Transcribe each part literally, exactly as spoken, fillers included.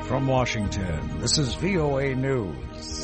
From Washington, this is V O A News.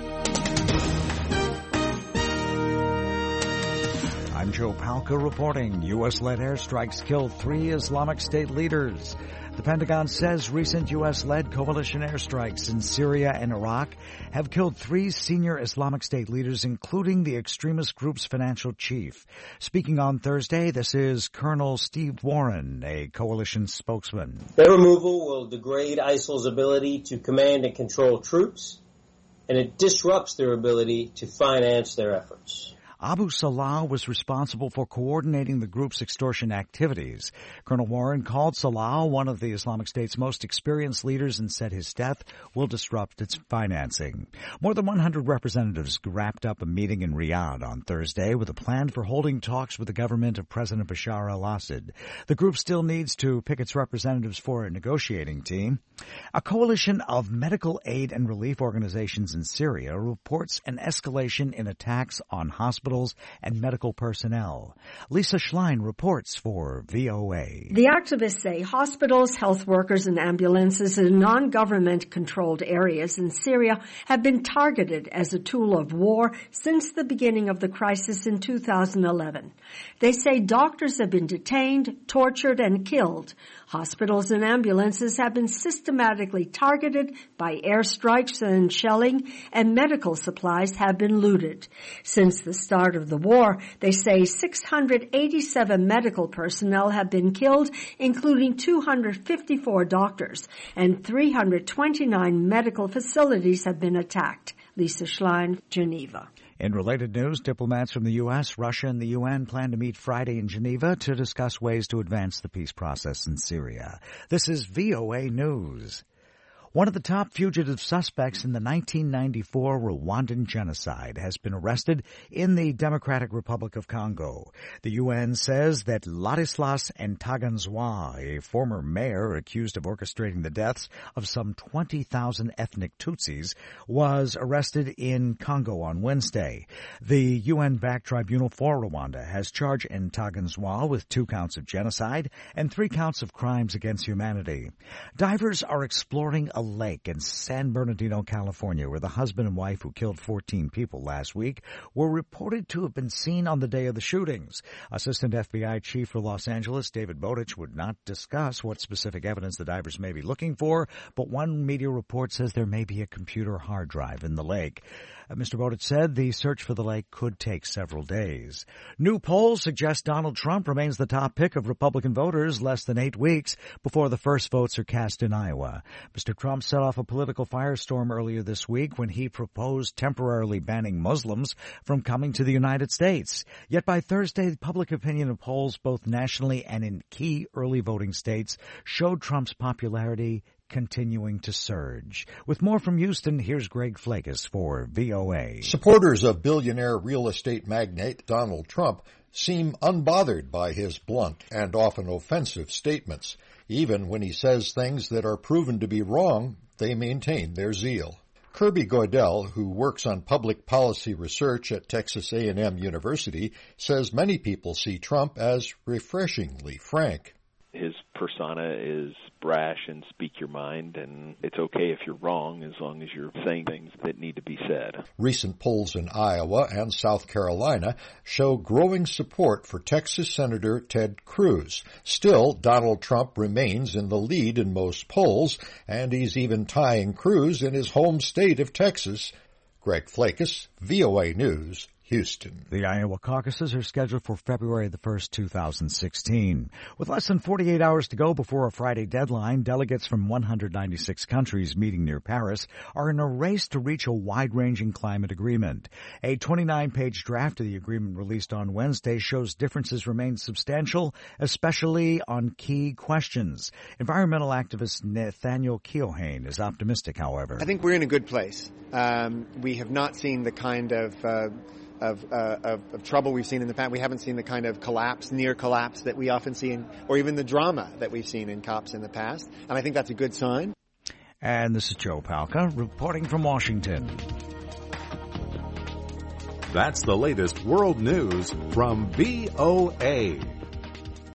I'm Joe Palca reporting. U S-led airstrikes killed three Islamic State leaders. The Pentagon says recent U S-led coalition airstrikes in Syria and Iraq have killed three senior Islamic State leaders, including the extremist group's financial chief. Speaking on Thursday, this is Colonel Steve Warren, a coalition spokesman. Their removal will degrade ISIL's ability to command and control troops, and it disrupts their ability to finance their efforts. Abu Salah was responsible for coordinating the group's extortion activities. Colonel Warren called Salah one of the Islamic State's most experienced leaders and said his death will disrupt its financing. More than one hundred representatives wrapped up a meeting in Riyadh on Thursday with a plan for holding talks with the government of President Bashar al-Assad. The group still needs to pick its representatives for a negotiating team. A coalition of medical aid and relief organizations in Syria reports an escalation in attacks on hospitals and medical personnel. Lisa Schlein reports for V O A. The activists say hospitals, health workers, and ambulances in non-government controlled areas in Syria have been targeted as a tool of war since the beginning of the crisis in two thousand eleven. They say doctors have been detained, tortured, and killed. Hospitals and ambulances have been systematically targeted by airstrikes and shelling, and medical supplies have been looted. Since the start of the war, they say six hundred eighty-seven medical personnel have been killed, including two hundred fifty-four doctors, and three hundred twenty-nine medical facilities have been attacked. Lisa Schlein, Geneva. In related news, diplomats from the U S, Russia, and the U N plan to meet Friday in Geneva to discuss ways to advance the peace process in Syria. This is V O A News. One of the top fugitive suspects in the nineteen ninety-four Rwandan genocide has been arrested in the Democratic Republic of Congo. The U N says that Ladislas Ntaganzwa, a former mayor accused of orchestrating the deaths of some twenty thousand ethnic Tutsis, was arrested in Congo on Wednesday. The U N-backed Tribunal for Rwanda has charged Ntaganzwa with two counts of genocide and three counts of crimes against humanity. Divers are exploring a lake in San Bernardino, California, where the husband and wife who killed fourteen people last week were reported to have been seen on the day of the shootings. Assistant F B I Chief for Los Angeles, David Bowditch, would not discuss what specific evidence the divers may be looking for, but one media report says there may be a computer hard drive in the lake. Uh, Mister Bowditch said the search for the lake could take several days. New polls suggest Donald Trump remains the top pick of Republican voters less than eight weeks before the first votes are cast in Iowa. Mister Trump set off a political firestorm earlier this week when he proposed temporarily banning Muslims from coming to the United States. Yet by Thursday, public opinion of polls both nationally and in key early voting states showed Trump's popularity continuing to surge. With more from Houston, here's Greg Flakus for V O A. Supporters of billionaire real estate magnate Donald Trump seem unbothered by his blunt and often offensive statements. Even when he says things that are proven to be wrong, they maintain their zeal. Kirby Goidel, who works on public policy research at Texas A and M University, says many people see Trump as refreshingly frank. His persona is brash and speak your mind, and it's okay if you're wrong as long as you're saying things that need to be said. Recent polls in Iowa and South Carolina show growing support for Texas Senator Ted Cruz. Still, Donald Trump remains in the lead in most polls, and he's even tying Cruz in his home state of Texas. Greg Flakus, V O A News, Houston. The Iowa caucuses are scheduled for February the first, two thousand sixteen. With less than forty-eight hours to go before a Friday deadline, delegates from one hundred ninety-six countries meeting near Paris are in a race to reach a wide-ranging climate agreement. A twenty-nine page draft of the agreement released on Wednesday shows differences remain substantial, especially on key questions. Environmental activist Nathaniel Keohane is optimistic, however. I think we're in a good place. Um, we have not seen the kind of uh, Of, uh, of, of trouble we've seen in the past. We haven't seen the kind of collapse, near collapse that we often see in, or even the drama that we've seen in COPs in the past. And I think that's a good sign. And this is Joe Palca reporting from Washington. That's the latest world news from V O A.